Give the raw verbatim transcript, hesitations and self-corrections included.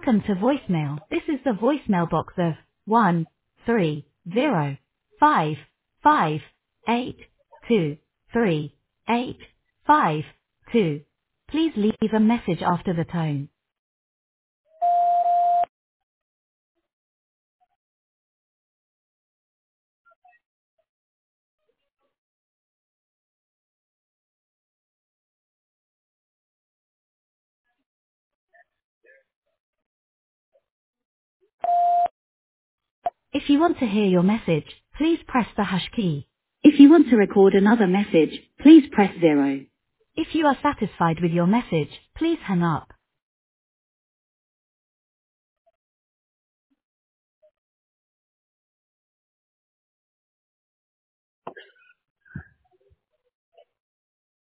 Welcome to voicemail. This is the voicemail box of one three zero five five eight two three eight five two. Please leave a message after the tone. If you want to hear your message, please press the hash key. If you want to record another message, please press zero. If you are satisfied with your message, please hang up.